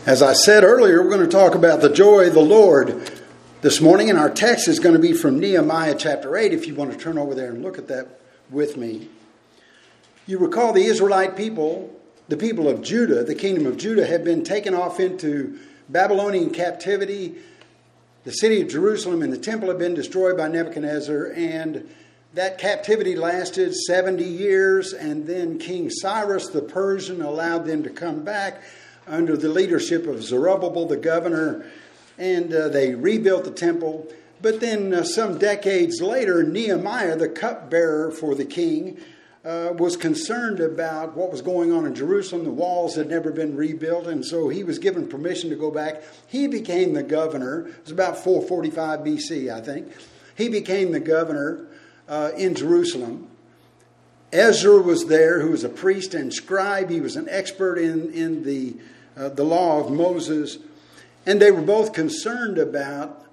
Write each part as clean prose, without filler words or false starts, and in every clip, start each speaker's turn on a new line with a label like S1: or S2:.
S1: As I said earlier, we're going to talk about the joy of the Lord this morning, and our text is going to be from Nehemiah chapter 8, if you want to turn over there and look at that with me. You recall the Israelite people, the people of Judah, the kingdom of Judah, had been taken off into Babylonian captivity. The city of Jerusalem and the temple had been destroyed by Nebuchadnezzar, and that captivity lasted 70 years, and then King Cyrus the Persian allowed them to come back under the leadership of Zerubbabel, the governor, and they rebuilt the temple. But then some decades later, Nehemiah, the cupbearer for the king, was concerned about what was going on in Jerusalem. The walls had never been rebuilt, and so he was given permission to go back. He became the governor. It was about 445 BC, I think. He became the governor in Jerusalem. Ezra was there, who was a priest and scribe. He was an expert in the law of Moses. And they were both concerned about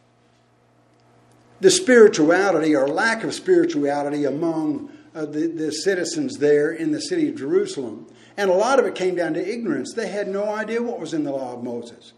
S1: the spirituality or lack of spirituality among the citizens there in the city of Jerusalem. And a lot of it came down to ignorance. They had no idea what was in the law of Moses.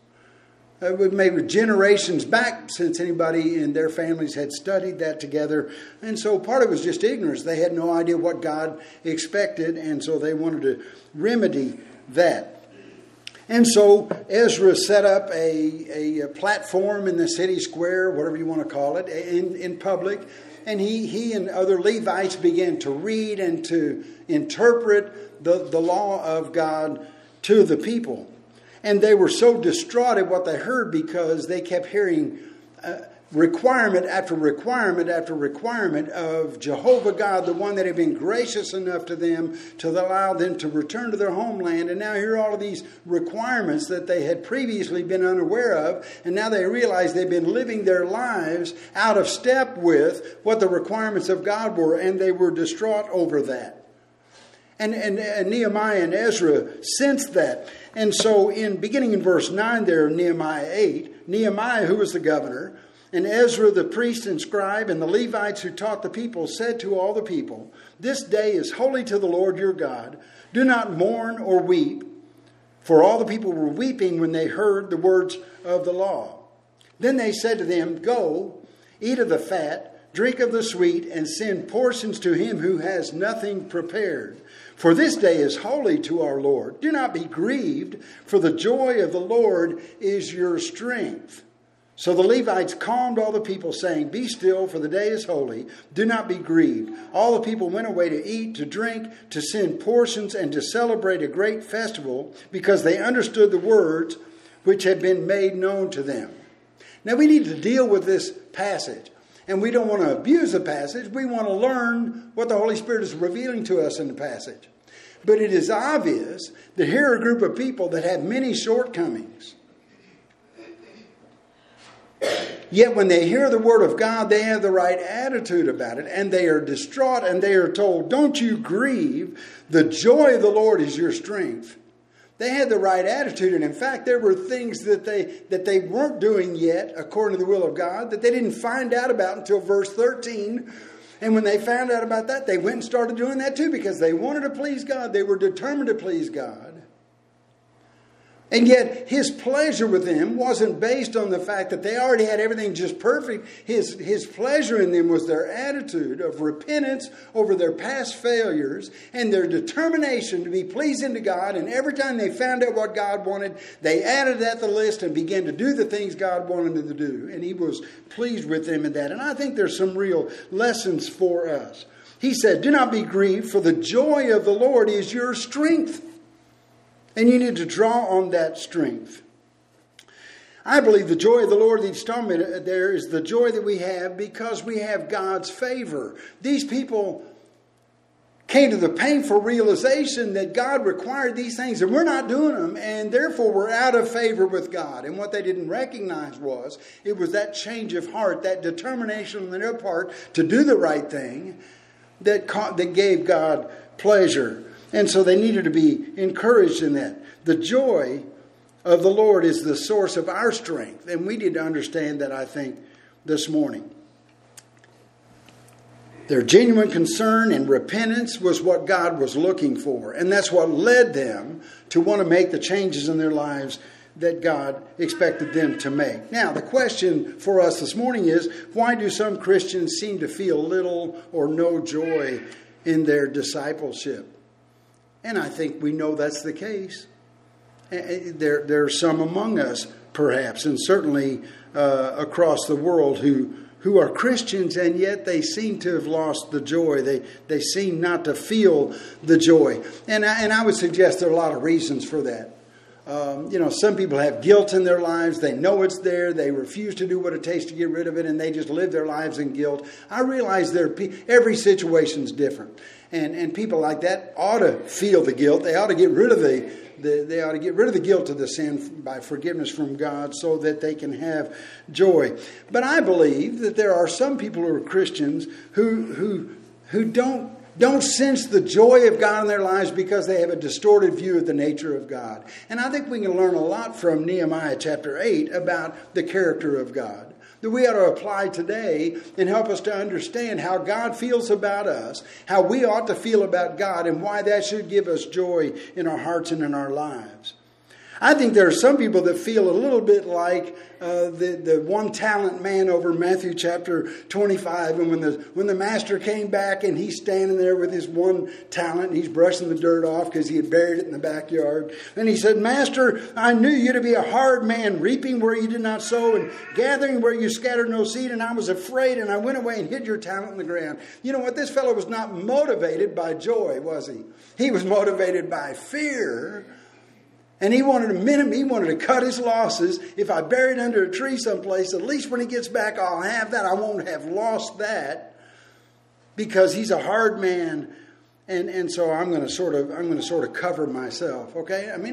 S1: Maybe generations back since anybody in their families had studied that together. And so part of it was just ignorance. They had no idea what God expected, and so they wanted to remedy that. And so Ezra set up a platform in the city square, whatever you want to call it, in public. And he and other Levites began to read and to interpret the law of God to the people. And they were so distraught at what they heard because they kept hearing requirement after requirement after requirement of Jehovah God, the one that had been gracious enough to them to allow them to return to their homeland. And now here are all of these requirements that they had previously been unaware of. And now they realize they've been living their lives out of step with what the requirements of God were. And they were distraught over that. And Nehemiah and Ezra sensed that. And so beginning in verse 9 there of Nehemiah 8, Nehemiah, who was the governor, and Ezra the priest and scribe, and the Levites who taught the people, said to all the people, "This day is holy to the Lord your God. Do not mourn or weep." For all the people were weeping when they heard the words of the law. Then they said to them, "Go, eat of the fat, drink of the sweet, and send portions to him who has nothing prepared. For this day is holy to our Lord. Do not be grieved, for the joy of the Lord is your strength." So the Levites calmed all the people, saying, "Be still, for the day is holy. Do not be grieved." All the people went away to eat, to drink, to send portions, and to celebrate a great festival, because they understood the words which had been made known to them. Now we need to deal with this passage. And we don't want to abuse the passage. We want to learn what the Holy Spirit is revealing to us in the passage. But it is obvious that here are a group of people that have many shortcomings. Yet when they hear the word of God, they have the right attitude about it. And they are distraught and they are told, "Don't you grieve. The joy of the Lord is your strength." They had the right attitude. And in fact, there were things that they weren't doing yet, according to the will of God, that they didn't find out about until verse 13. And when they found out about that, they went and started doing that too, because they wanted to please God. They were determined to please God. And yet, his pleasure with them wasn't based on the fact that they already had everything just perfect. His pleasure in them was their attitude of repentance over their past failures and their determination to be pleasing to God. And every time they found out what God wanted, they added that to the list and began to do the things God wanted them to do. And he was pleased with them in that. And I think there's some real lessons for us. He said, "Do not be grieved, for the joy of the Lord is your strength." And you need to draw on that strength. I believe the joy of the Lord that he's talking about there is the joy that we have because we have God's favor. These people came to the painful realization that God required these things and we're not doing them, and therefore we're out of favor with God. And what they didn't recognize was it was that change of heart, that determination on their part to do the right thing that gave God pleasure. And so they needed to be encouraged in that. The joy of the Lord is the source of our strength. And we need to understand that, I think, this morning. Their genuine concern and repentance was what God was looking for. And that's what led them to want to make the changes in their lives that God expected them to make. Now, the question for us this morning is, why do some Christians seem to feel little or no joy in their discipleship? And I think we know that's the case. There are some among us, perhaps, and certainly across the world who are Christians, and yet they seem to have lost the joy. They seem not to feel the joy. And I would suggest there are a lot of reasons for that. Some people have guilt in their lives. They know it's there. They refuse to do what it takes to get rid of it, and they just live their lives in guilt. I realize every situation's different, and people like that ought to feel the guilt. They ought to get rid of they ought to get rid of the guilt of the sin by forgiveness from God, so that they can have joy. But I believe that there are some people who are Christians who don't sense the joy of God in their lives because they have a distorted view of the nature of God. And I think we can learn a lot from Nehemiah chapter 8 about the character of God that we ought to apply today and help us to understand how God feels about us, how we ought to feel about God, and why that should give us joy in our hearts and in our lives. I think there are some people that feel a little bit like the one talent man over Matthew chapter 25. And when the master came back and he's standing there with his one talent and he's brushing the dirt off because he had buried it in the backyard. And he said, "Master, I knew you to be a hard man, reaping where you did not sow and gathering where you scattered no seed. And I was afraid and I went away and hid your talent in the ground." You know what? This fellow was not motivated by joy, was he? He was motivated by fear. And he wanted to cut his losses. If I bury it under a tree someplace, at least when he gets back, I'll have that. I won't have lost that, because he's a hard man, and so I'm going to sort of cover myself. Okay, I mean,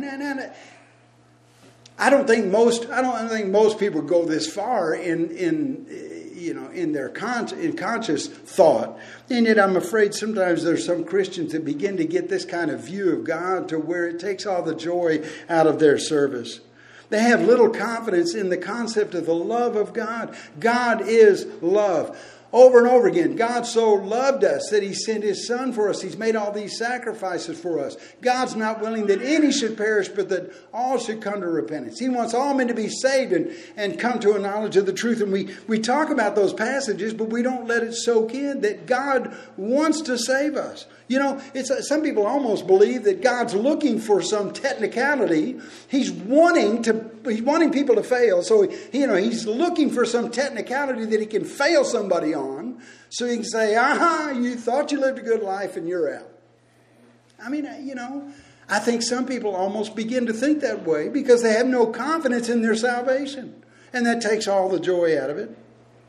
S1: I don't think most people go this far in their conscious thought. And yet I'm afraid sometimes there's some Christians that begin to get this kind of view of God to where it takes all the joy out of their service. They have little confidence in the concept of the love of God. God is love. Over and over again, God so loved us that He sent His Son for us. He's made all these sacrifices for us. God's not willing that any should perish, but that all should come to repentance. He wants all men to be saved and come to a knowledge of the truth. And we talk about those passages, but we don't let it soak in that God wants to save us. You know, some people almost believe that God's looking for some technicality. He's wanting people to fail. So, He's looking for some technicality that He can fail somebody on. So He can say, you thought you lived a good life and you're out. I mean, I think some people almost begin to think that way because they have no confidence in their salvation. And that takes all the joy out of it.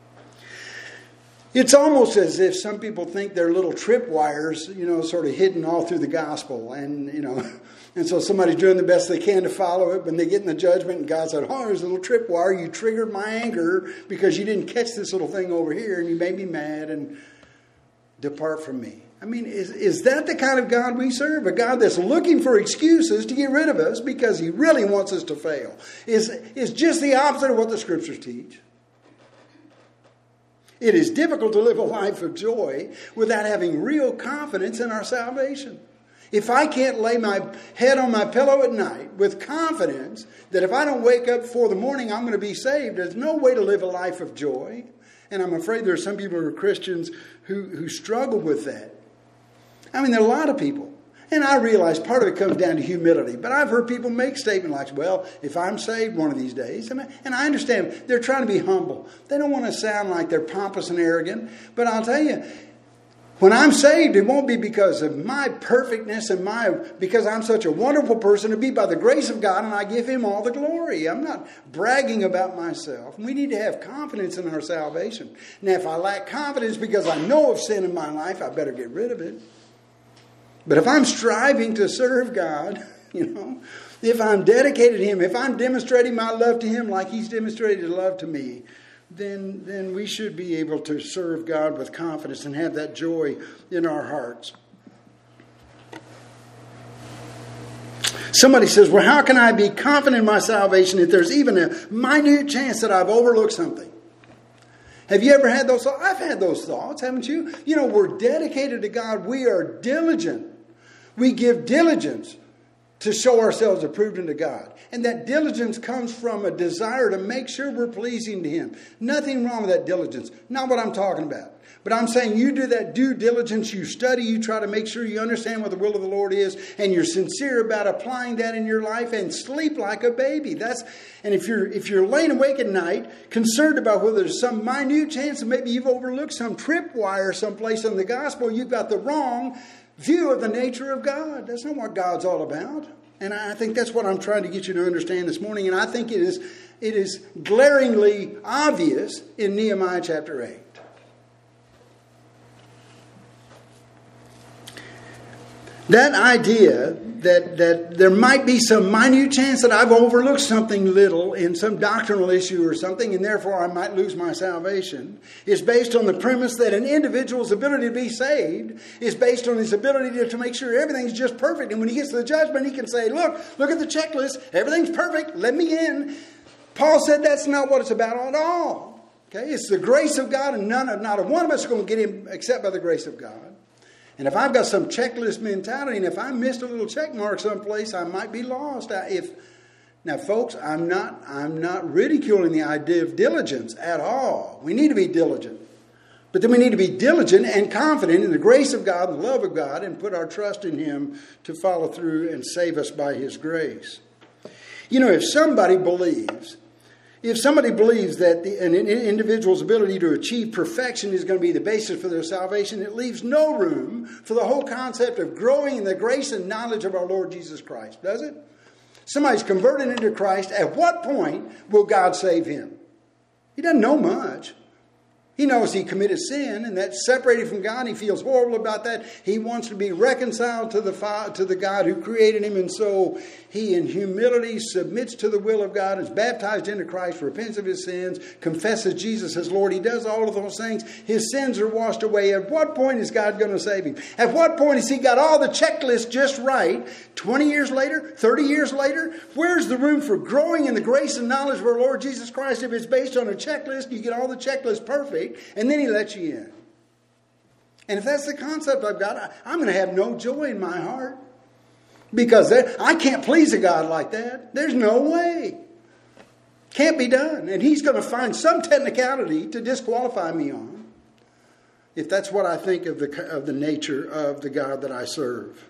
S1: It's almost as if some people think they're little tripwires, sort of hidden all through the gospel. And, and so somebody's doing the best they can to follow it. When they get in the judgment and God said, there's a little tripwire. You triggered my anger because you didn't catch this little thing over here and you made me mad and depart from me. I mean, is that the kind of God we serve? A God that's looking for excuses to get rid of us because He really wants us to fail? Is just the opposite of what the Scriptures teach. It is difficult to live a life of joy without having real confidence in our salvation. If I can't lay my head on my pillow at night with confidence that if I don't wake up before the morning, I'm going to be saved, there's no way to live a life of joy. And I'm afraid there are some people who are Christians who struggle with that. I mean, there are a lot of people. And I realize part of it comes down to humility. But I've heard people make statements like, well, if I'm saved one of these days. And I understand they're trying to be humble. They don't want to sound like they're pompous and arrogant. But I'll tell you, when I'm saved, it won't be because of my perfectness and because I'm such a wonderful person. It'll be by the grace of God and I give Him all the glory. I'm not bragging about myself. We need to have confidence in our salvation. Now, if I lack confidence because I know of sin in my life, I better get rid of it. But if I'm striving to serve God, if I'm dedicated to Him, if I'm demonstrating my love to Him like He's demonstrated love to me, then we should be able to serve God with confidence and have that joy in our hearts. Somebody says, well, how can I be confident in my salvation if there's even a minute chance that I've overlooked something? Have you ever had those thoughts? I've had those thoughts, haven't you? We're dedicated to God. We are diligent. We give diligence to show ourselves approved unto God. And that diligence comes from a desire to make sure we're pleasing to Him. Nothing wrong with that diligence. Not what I'm talking about. But I'm saying you do that due diligence, you study, you try to make sure you understand what the will of the Lord is, and you're sincere about applying that in your life, and sleep like a baby. And if you're laying awake at night, concerned about whether there's some minute chance that maybe you've overlooked some tripwire someplace in the gospel, you've got the wrong view of the nature of God. That's not what God's all about. And I think that's what I'm trying to get you to understand this morning. And I think it is glaringly obvious in Nehemiah chapter 8. That idea that there might be some minute chance that I've overlooked something little in some doctrinal issue or something, and therefore I might lose my salvation, is based on the premise that an individual's ability to be saved is based on his ability to make sure everything's just perfect. And when he gets to the judgment, he can say, look at the checklist. Everything's perfect. Let me in. Paul said that's not what it's about at all. Okay, it's the grace of God, and not one of us is going to get in except by the grace of God. And if I've got some checklist mentality, and if I missed a little check mark someplace, I might be lost. Now, folks, I'm not ridiculing the idea of diligence at all. We need to be diligent. But then we need to be diligent and confident in the grace of God, the love of God, and put our trust in Him to follow through and save us by His grace. You know, if somebody believes that an individual's ability to achieve perfection is going to be the basis for their salvation, it leaves no room for the whole concept of growing in the grace and knowledge of our Lord Jesus Christ, does it? Somebody's converted into Christ. At what point will God save him? He doesn't know much. He knows he committed sin, and that's separated from God. He feels horrible about that. He wants to be reconciled to the God who created him, and so he, in humility, submits to the will of God, is baptized into Christ, repents of his sins, confesses Jesus as Lord. He does all of those things. His sins are washed away. At what point is God going to save him? At what point has he got all the checklists just right? 20 years later? 30 years later? Where's the room for growing in the grace and knowledge of our Lord Jesus Christ if it's based on a checklist? You get all the checklists perfect, and then he lets you in. And if that's the concept I've got, I'm going to have no joy in my heart. Because I can't please a God like that. There's no way. Can't be done. And he's going to find some technicality to disqualify me on, if that's what I think of the nature of the God that I serve.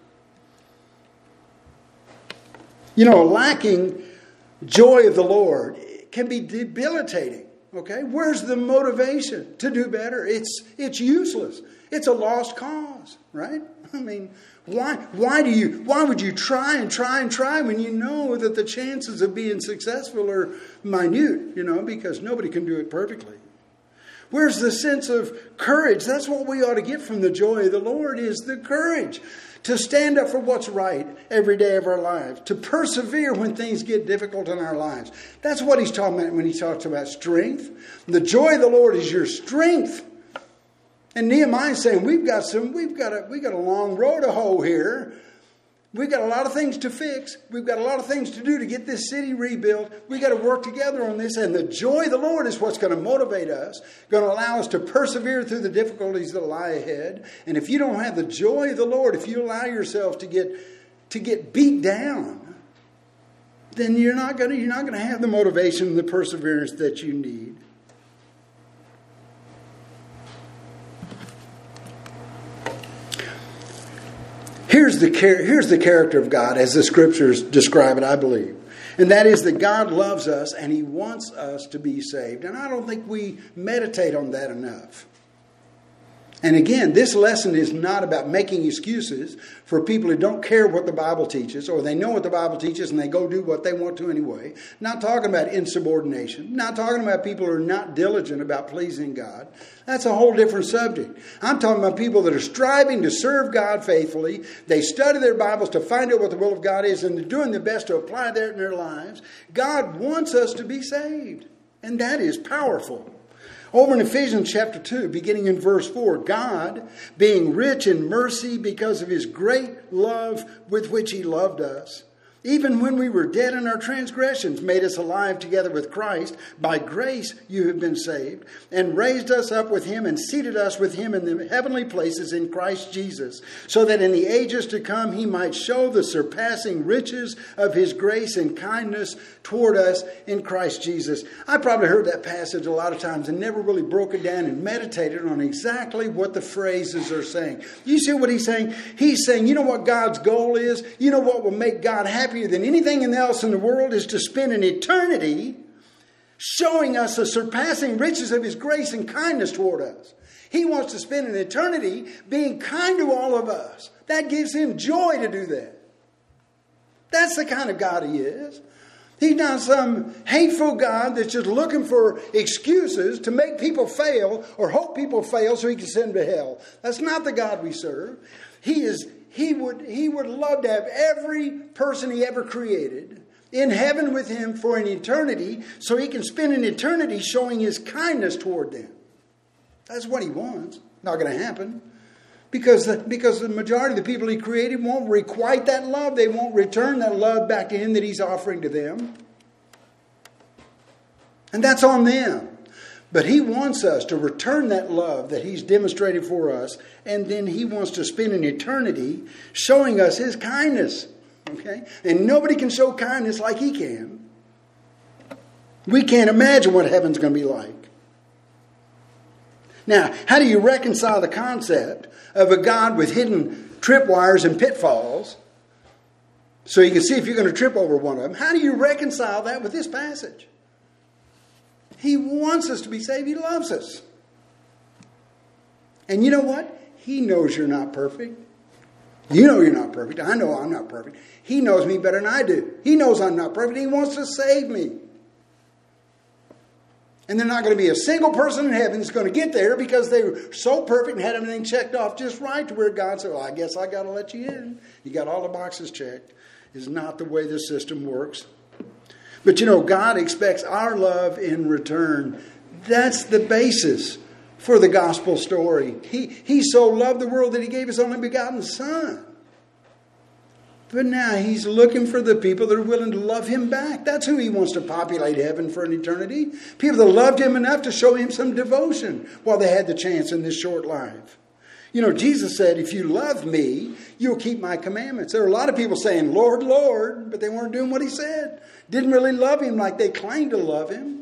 S1: You know, lacking joy of the Lord can be debilitating. Okay, where's the motivation to do better? It's useless. It's a lost cause, right? I mean, why would you try when you know that the chances of being successful are minute, because nobody can do it perfectly. Where's the sense of courage? That's what we ought to get from the joy of the Lord, is the courage to stand up for what's right every day of our lives, to persevere when things get difficult in our lives. That's what he's talking about when he talks about strength. The joy of the Lord is your strength. And Nehemiah is saying, we've got a long road to hoe here. We've got a lot of things to fix. We've got a lot of things to do to get this city rebuilt. We've got to work together on this. And the joy of the Lord is what's going to motivate us, going to allow us to persevere through the difficulties that lie ahead. And if you don't have the joy of the Lord, if you allow yourself to get beat down, then you're not going to have the motivation and the perseverance that you need. Here's the character of God as the Scriptures describe it, I believe. And that is that God loves us and He wants us to be saved. And I don't think we meditate on that enough. And again, this lesson is not about making excuses for people who don't care what the Bible teaches, or they know what the Bible teaches and they go do what they want to anyway. Not talking about insubordination. Not talking about people who are not diligent about pleasing God. That's a whole different subject. I'm talking about people that are striving to serve God faithfully. They study their Bibles to find out what the will of God is, and they're doing their best to apply that in their lives. God wants us to be saved. And that is powerful. Over in Ephesians chapter 2, beginning in verse 4, God, being rich in mercy because of His great love with which He loved us, Even when we were dead in our transgressions, made us alive together with Christ. By grace you have been saved, and raised us up with him and seated us with him in the heavenly places in Christ Jesus, so that in the ages to come he might show the surpassing riches of his grace and kindness toward us in Christ Jesus. I probably heard that passage a lot of times and never really broke it down and meditated on exactly what the phrases are saying. You see what he's saying? He's saying, you know what God's goal is? You know what will make God happier than anything else in the world is to spend an eternity showing us the surpassing riches of his grace and kindness toward us. He wants to spend an eternity being kind to all of us. That gives him joy to do that. That's the kind of God he is. He's not some hateful God that's just looking for excuses to make people fail or hope people fail so he can send them to hell. That's not the God we serve. He would love to have every person he ever created in heaven with him for an eternity so he can spend an eternity showing his kindness toward them. That's what he wants. Not going to happen. Because the majority of the people he created won't requite that love. They won't return that love back to him that he's offering to them. And that's on them. But he wants us to return that love that he's demonstrated for us. And then he wants to spend an eternity showing us his kindness. Okay? And nobody can show kindness like he can. We can't imagine what heaven's going to be like. Now, how do you reconcile the concept of a God with hidden tripwires and pitfalls so you can see if you're going to trip over one of them? How do you reconcile that with this passage? He wants us to be saved. He loves us. And you know what? He knows you're not perfect. You know you're not perfect. I know I'm not perfect. He knows me better than I do. He knows I'm not perfect. He wants to save me. And there's not going to be a single person in heaven that's going to get there because they were so perfect and had everything checked off just right to where God said, well, I guess I got to let you in. You got all the boxes checked. It's not the way the system works. But you know, God expects our love in return. That's the basis for the gospel story. He so loved the world that he gave his only begotten Son. But now he's looking for the people that are willing to love him back. That's who he wants to populate heaven for an eternity. People that loved him enough to show him some devotion while they had the chance in this short life. You know, Jesus said, if you love me, you'll keep my commandments. There are a lot of people saying, Lord, Lord, but they weren't doing what he said. Didn't really love him like they claimed to love him.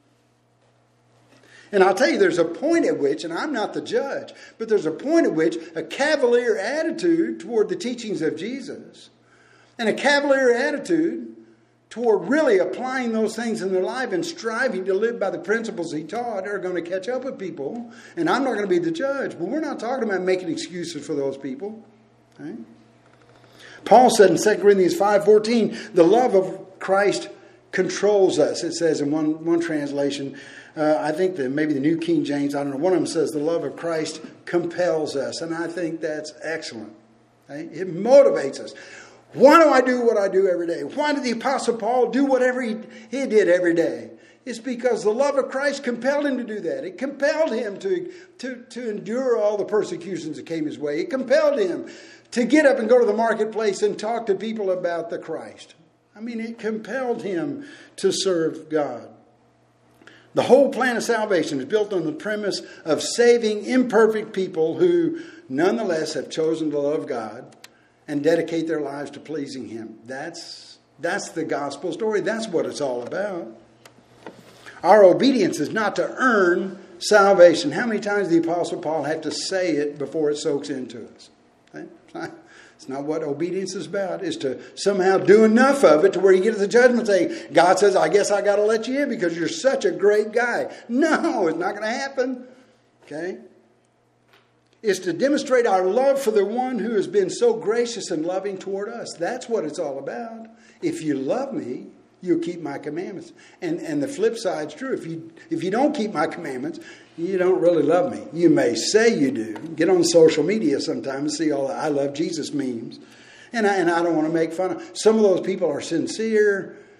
S1: And I'll tell you, there's a point at which, and I'm not the judge, but there's a point at which a cavalier attitude toward the teachings of Jesus and a cavalier attitude toward really applying those things in their life and striving to live by the principles he taught are going to catch up with people. And I'm not going to be the judge, but we're not talking about making excuses for those people. Right? Paul said in 2 Corinthians 5:14, the love of Christ controls us. It says in one translation, I think that maybe the New King James, I don't know, one of them says the love of Christ compels us. And I think that's excellent. Right? It motivates us. Why do I do what I do every day? Why did the Apostle Paul do whatever he did every day? It's because the love of Christ compelled him to do that. It compelled him to endure all the persecutions that came his way. It compelled him to get up and go to the marketplace and talk to people about the Christ. I mean, it compelled him to serve God. The whole plan of salvation is built on the premise of saving imperfect people who nonetheless have chosen to love God and dedicate their lives to pleasing him. That's the gospel story. That's what it's all about. Our obedience is not to earn salvation. How many times did the Apostle Paul have to say it before it soaks into us? Okay? It's not what obedience is about. It's to somehow do enough of it to where you get to the judgment and say, God says, I guess I got to let you in because you're such a great guy. No, it's not going to happen. Okay? Is to demonstrate our love for the one who has been so gracious and loving toward us. That's what it's all about. If you love me, you'll keep my commandments. And the flip side's true. If you don't keep my commandments, you don't really love me. You may say you do. Get on social media sometime and see all the I love Jesus memes. And I don't want to make fun of. Some of those people are sincere.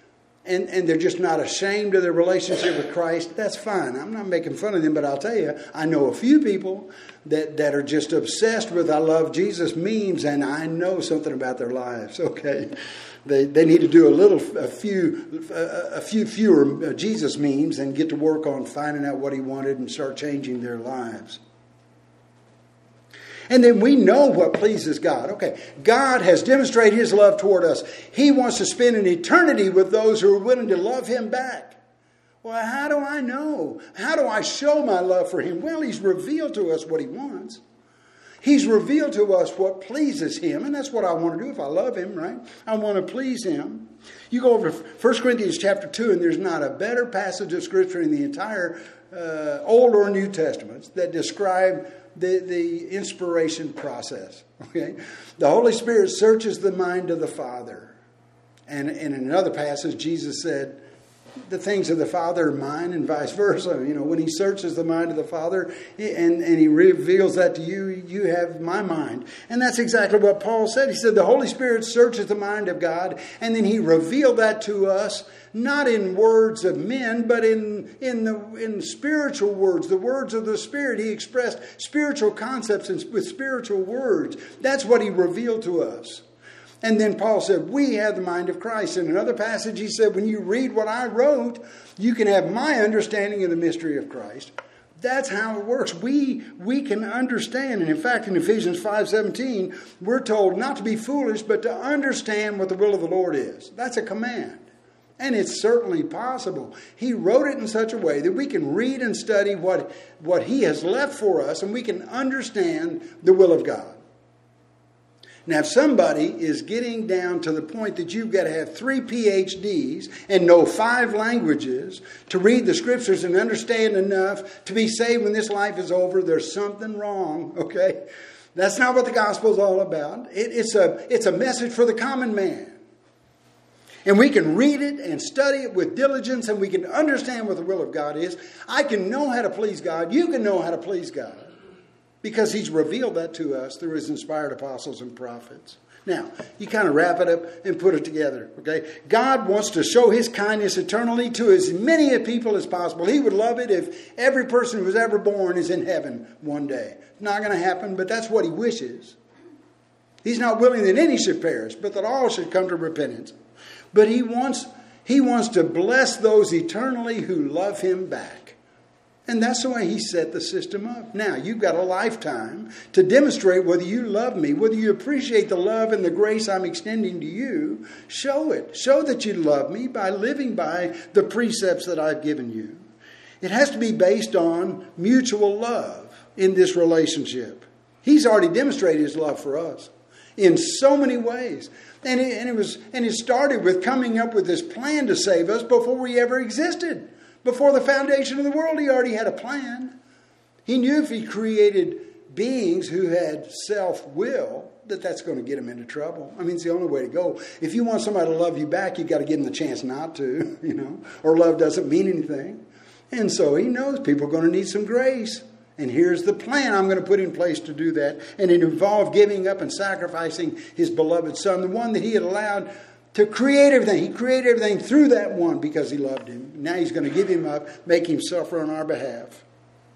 S1: and they're just not ashamed of their relationship with Christ, that's fine. I'm not making fun of them, but I'll tell you, I know a few people that are just obsessed with "I love Jesus" memes, and I know something about their lives. Okay, they need to do a few fewer Jesus memes and get to work on finding out what he wanted and start changing their lives. And then we know what pleases God. Okay, God has demonstrated his love toward us. He wants to spend an eternity with those who are willing to love him back. Well, how do I know? How do I show my love for him? Well, he's revealed to us what he wants. He's revealed to us what pleases him. And that's what I want to do if I love him, right? I want to please him. You go over to 1 Corinthians chapter 2, and there's not a better passage of Scripture in the entire Old or New Testaments that describe the inspiration process. Okay, the Holy Spirit searches the mind of the Father, and in another passage, Jesus said, "The things of the Father are mine," and vice versa. You know, when he searches the mind of the Father and he reveals that to you, you have my mind, and that's exactly what Paul said. He said the Holy Spirit searches the mind of God, and then he revealed that to us. Not in words of men, but in spiritual words, the words of the Spirit. He expressed spiritual concepts with spiritual words. That's what he revealed to us. And then Paul said, we have the mind of Christ. In another passage, he said, when you read what I wrote, you can have my understanding of the mystery of Christ. That's how it works. We can understand. And in fact, in Ephesians 5:17, we're told not to be foolish, but to understand what the will of the Lord is. That's a command. And it's certainly possible. He wrote it in such a way that we can read and study what he has left for us, and we can understand the will of God. Now, if somebody is getting down to the point that you've got to have 3 PhDs and know 5 languages to read the Scriptures and understand enough to be saved when this life is over, there's something wrong, okay? That's not what the gospel is all about. It's a message for the common man. And we can read it and study it with diligence, and we can understand what the will of God is. I can know how to please God. You can know how to please God, because he's revealed that to us through his inspired apostles and prophets. Now, you kind of wrap it up and put it together, okay? God wants to show his kindness eternally to as many people as possible. He would love it if every person who was ever born is in heaven one day. It's not going to happen, but that's what he wishes. He's not willing that any should perish, but that all should come to repentance. But he wants to bless those eternally who love him back. And that's the way he set the system up. Now, you've got a lifetime to demonstrate whether you love me, whether you appreciate the love and the grace I'm extending to you. Show it. Show that you love me by living by the precepts that I've given you. It has to be based on mutual love in this relationship. He's already demonstrated his love for us in so many ways. And it started with coming up with this plan to save us before we ever existed. Before the foundation of the world, he already had a plan. He knew if he created beings who had self-will, that's going to get them into trouble. I mean, it's the only way to go. If you want somebody to love you back, you've got to give them the chance not to, or love doesn't mean anything. And so he knows people are going to need some grace. And here's the plan I'm going to put in place to do that. And it involved giving up and sacrificing his beloved Son, the one that he had allowed to create everything. He created everything through that one because he loved him. Now he's going to give him up, make him suffer on our behalf.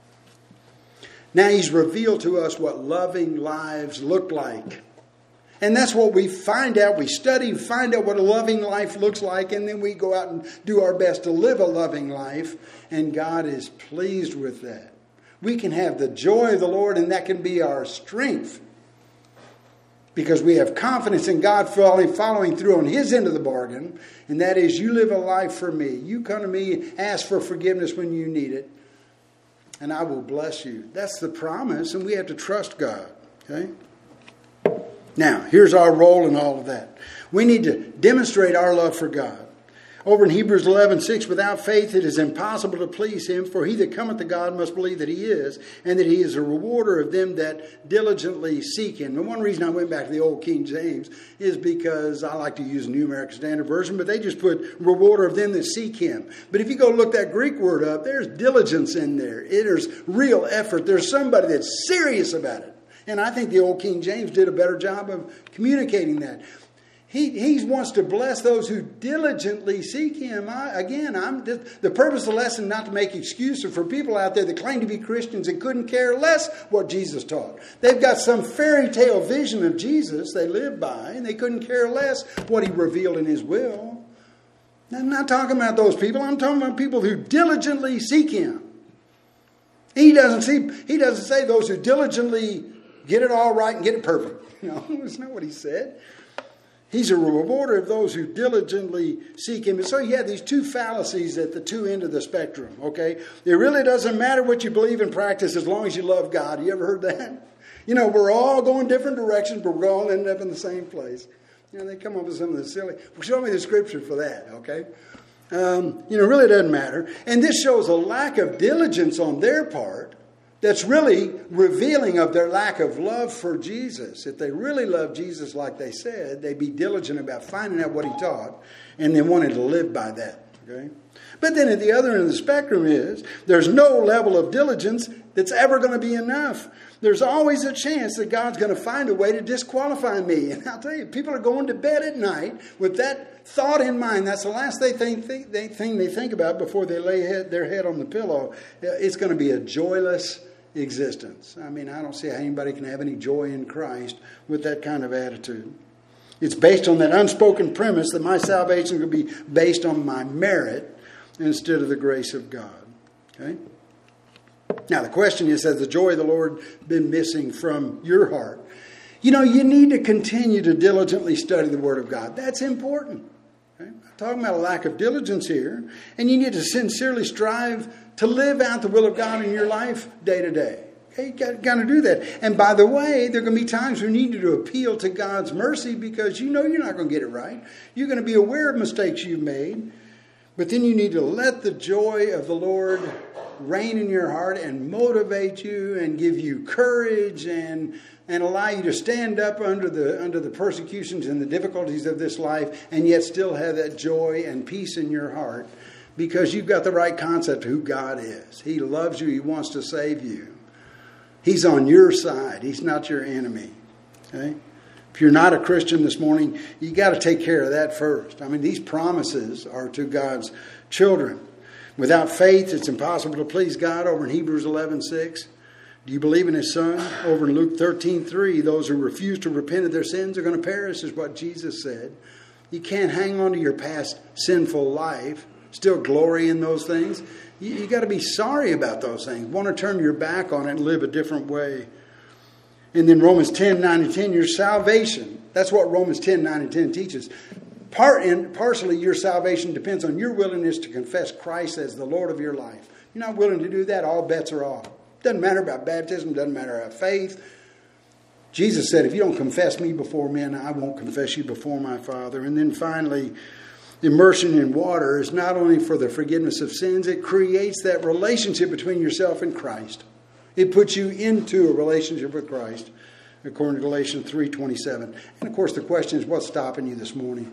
S1: Now he's revealed to us what loving lives look like. And that's what we find out. We study, find out what a loving life looks like, and then we go out and do our best to live a loving life. And God is pleased with that. We can have the joy of the Lord, and that can be our strength, because we have confidence in God following through on his end of the bargain, and that is, you live a life for me. You come to me, ask for forgiveness when you need it, and I will bless you. That's the promise, and we have to trust God. Okay? Now, here's our role in all of that. We need to demonstrate our love for God. Over in Hebrews 11:6, without faith it is impossible to please him, for he that cometh to God must believe that he is, and that he is a rewarder of them that diligently seek him. And one reason I went back to the old King James is because I like to use the New American Standard Version, but they just put rewarder of them that seek him. But if you go look that Greek word up, there's diligence in there. There's real effort. There's somebody that's serious about it. And I think the old King James did a better job of communicating that. He wants to bless those who diligently seek Him. The purpose of the lesson not to make excuses for people out there that claim to be Christians and couldn't care less what Jesus taught. They've got some fairy tale vision of Jesus they live by, and they couldn't care less what He revealed in His will. I'm not talking about those people. I'm talking about people who diligently seek Him. He doesn't say those who diligently get it all right and get it perfect. No, that's not what He said. He's a rewarder of those who diligently seek Him. And so you have these two fallacies at the two ends of the spectrum, okay? It really doesn't matter what you believe and practice as long as you love God. You ever heard that? We're all going different directions, but we're all ending up in the same place. They come up with some of the silly... Well, show me the scripture for that, okay? Really doesn't matter. And this shows a lack of diligence on their part that's really revealing of their lack of love for Jesus. If they really love Jesus like they said, they'd be diligent about finding out what He taught and then wanting to live by that. Okay? But then at the other end of the spectrum there's no level of diligence that's ever going to be enough. There's always a chance that God's going to find a way to disqualify me. And I'll tell you, people are going to bed at night with that thought in mind. That's the last thing they think about before they lay their head on the pillow. It's going to be a joyless existence. I don't see how anybody can have any joy in Christ with that kind of attitude. It's based on that unspoken premise that my salvation will be based on my merit instead of the grace of God. Okay? Now the question is, has the joy of the Lord been missing from your heart? You need to continue to diligently study the Word of God. That's important. Okay? I'm talking about a lack of diligence here. And you need to sincerely strive to live out the will of God in your life day to day. Okay? You got to do that. And by the way, there are going to be times when you need to appeal to God's mercy because you're not going to get it right. You're going to be aware of mistakes you've made. But then you need to let the joy of the Lord reign in your heart and motivate you and give you courage and allow you to stand up under the persecutions and the difficulties of this life and yet still have that joy and peace in your heart because you've got the right concept of who God is. He loves you. He wants to save you. He's on your side. He's not your enemy. Okay? If you're not a Christian this morning, you got to take care of that first. These promises are to God's children. Without faith, it's impossible to please God, over in Hebrews 11:6. Do you believe in His Son? Over in Luke 13:3, those who refuse to repent of their sins are going to perish, is what Jesus said. You can't hang on to your past sinful life, still glory in those things. You got to be sorry about those things. Want to turn your back on it and live a different way. And then Romans 10:9-10, your salvation. That's what Romans 10:9-10 teaches. Partially, your salvation depends on your willingness to confess Christ as the Lord of your life. You're not willing to do that, all bets are off. Doesn't matter about baptism, doesn't matter about faith. Jesus said, if you don't confess me before men, I won't confess you before my Father. And then finally, immersion in water is not only for the forgiveness of sins, it creates that relationship between yourself and Christ. It puts you into a relationship with Christ, according to Galatians 3:27. And of course, the question is, what's stopping you this morning?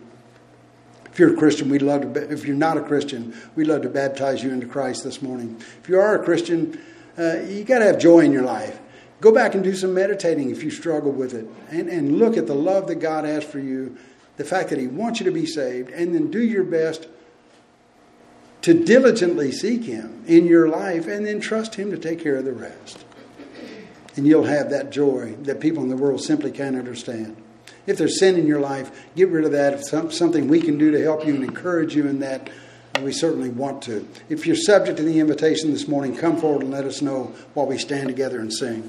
S1: If you're a Christian, if you're not a Christian, we'd love to baptize you into Christ this morning. If you are a Christian, you got to have joy in your life. Go back and do some meditating if you struggle with it. And look at the love that God has for you, the fact that He wants you to be saved, and then do your best to diligently seek Him in your life and then trust Him to take care of the rest. And you'll have that joy that people in the world simply can't understand. If there's sin in your life, get rid of that. If something we can do to help you and encourage you in that, we certainly want to. If you're subject to the invitation this morning, come forward and let us know while we stand together and sing.